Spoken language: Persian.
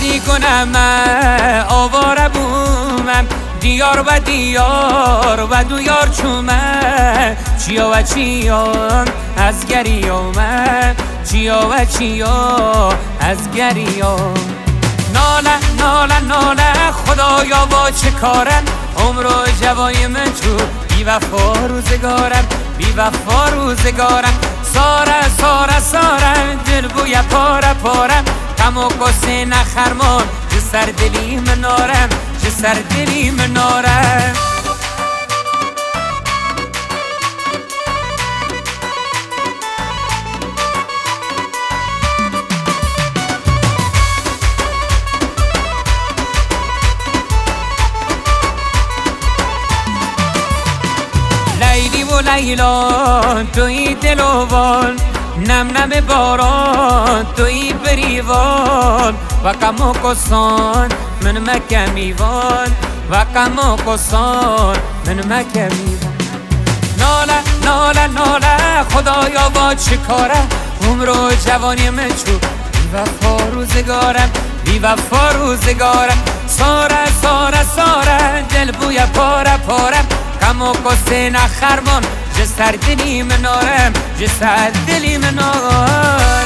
میکنم آواره بومم دیار و دیار و دویار چومه چیا و چیا از گریومه چیا و چیا از گریوم ناله ناله ناله خدایا با چه کارم عمر و جوایم تو بی وفا روزگارم بی وفا روزگارم ساره ساره ساره دل بوی پاره پارم غم و قصه نخرمان چه سر دلیم نارم چه سر دلیم نارم لیلی و لیلا توی دل و بال نم نم باران توی بریوان و غم و قصان من مکمیوان و غم و قصان من مکمیوان ناله ناله ناله خدایا با چه کاره عمر و جوانی من چو بی وفا روزگارم بی وفا روزگارم ساره ساره ساره دل بوی پاره پارم غم و قصه نخرمان چه سر دلیم نارم چه سر دلیم نارم